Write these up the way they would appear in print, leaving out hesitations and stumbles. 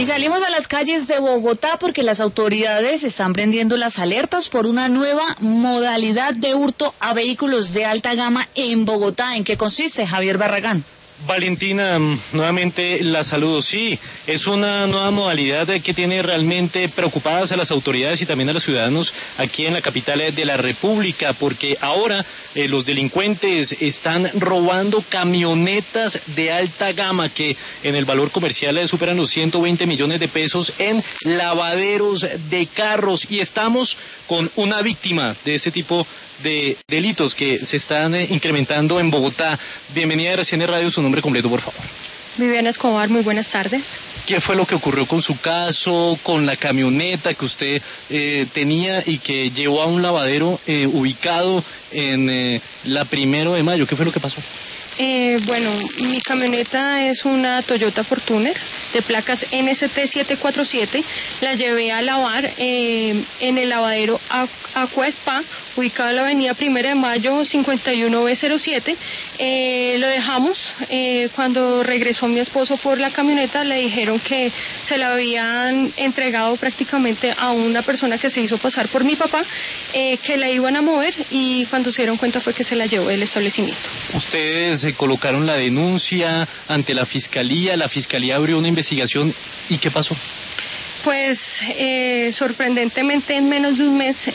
Y salimos a las calles de Bogotá porque las autoridades están prendiendo las alertas por una nueva modalidad de hurto a vehículos de alta gama en Bogotá. ¿En qué consiste, Javier Barragán? Valentina, nuevamente la saludo. Sí, es una nueva modalidad que tiene realmente preocupadas a las autoridades y también a los ciudadanos aquí en la capital de la República, porque ahora los delincuentes están robando camionetas de alta gama que en el valor comercial superan los 120 millones de pesos en lavaderos de carros, y estamos con una víctima de este tipo de delitos que se están incrementando en Bogotá. Bienvenida a RCN Radio, su nombre completo, por favor. Viviana Escobar, muy buenas tardes. ¿Qué fue lo que ocurrió con su caso, con la camioneta que usted tenía y que llevó a un lavadero ubicado en la 1 de mayo? ¿Qué fue lo que pasó? Bueno, mi camioneta es una Toyota Fortuner de placas NST747. La llevé a lavar en el lavadero Aqua Spa, ubicado en la avenida 1 de Mayo 51B07. Lo dejamos. Cuando regresó mi esposo por la camioneta, le dijeron que se la habían entregado prácticamente a una persona que se hizo pasar por mi papá, que la iban a mover, y cuando se dieron cuenta fue que se la llevó del establecimiento. Ustedes colocaron la denuncia ante la fiscalía abrió una investigación, ¿y qué pasó? Pues sorprendentemente en menos de un mes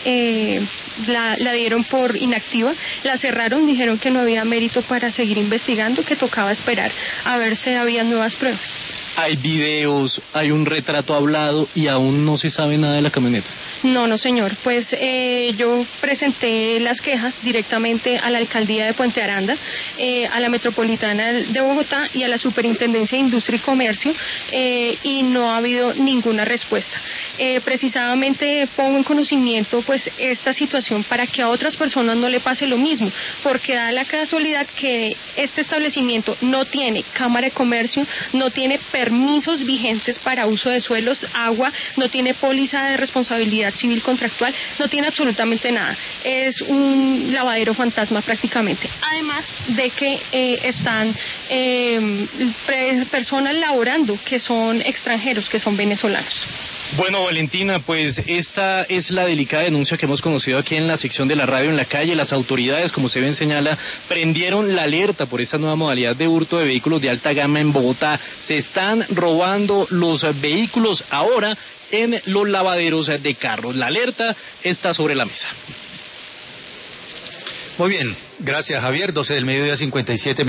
la dieron por inactiva, la cerraron, dijeron que no había mérito para seguir investigando, que tocaba esperar a ver si había nuevas pruebas. Hay videos, hay un retrato hablado y aún no se sabe nada de la camioneta. No, señor. Pues yo presenté las quejas directamente a la Alcaldía de Puente Aranda, a la Metropolitana de Bogotá y a la Superintendencia de Industria y Comercio, y no ha habido ninguna respuesta. Precisamente pongo en conocimiento pues esta situación para que a otras personas no le pase lo mismo, porque da la casualidad que este establecimiento no tiene Cámara de Comercio, no tiene permisos vigentes para uso de suelos, agua, no tiene póliza de responsabilidad civil contractual, no tiene absolutamente nada. Es un lavadero fantasma prácticamente. Además de que están personas laborando que son extranjeros, que son venezolanos. Bueno, Valentina, pues esta es la delicada denuncia que hemos conocido aquí en la sección de la radio en la calle. Las autoridades, como se ven señala, prendieron la alerta por esta nueva modalidad de hurto de vehículos de alta gama en Bogotá. Se están robando los vehículos ahora en los lavaderos de carros. La alerta está sobre la mesa. Muy bien, gracias Javier, 12 del mediodía, 57